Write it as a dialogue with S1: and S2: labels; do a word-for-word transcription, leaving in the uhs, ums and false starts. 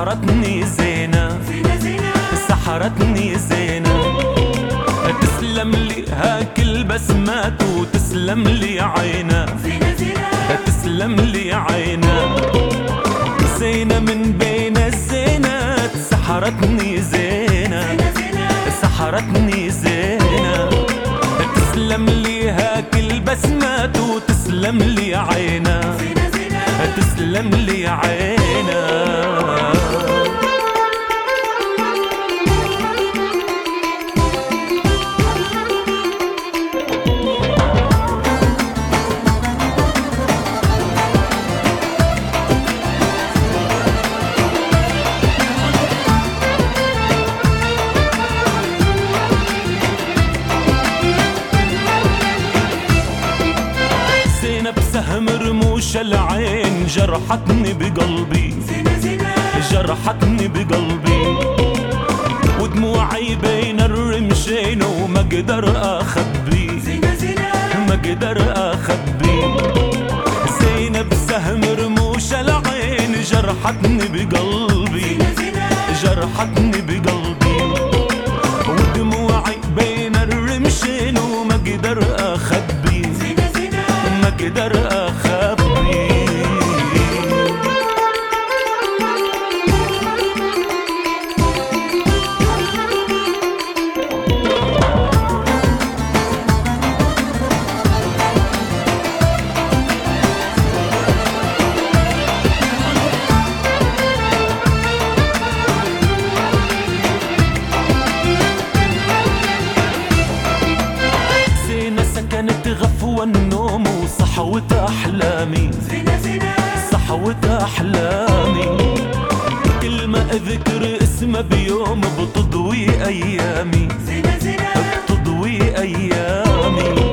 S1: سحرتني زينة، سحرتني زينة. تسلم لي هاك البسمات وتسلم لي عينا، تسلم لي عينا. زينة من بين الزينات سحرتني زينة، سحرتني زينة. تسلم لي هاك البسمات وتسلم لي عينا، تسلم لي عينا. بسهم رموش العين جرحتني بقلبي، جرحتني بقلبي. ودموعي بين الرمشين وما اقدر اخبي، ما اقدر اخبي. زينب بسهم رموش العين جرحتني بقلبي، جرحتني بقلبي. ودموعي بين الرمشين وما اقدر اخبي، ما اقدر اخبي. سكنت غفوة النوم وصحوة أحلامي، صحوة أحلامي. كل ما أذكر اسمها بيوم بتضوي أيامي، بتضوي أيامي.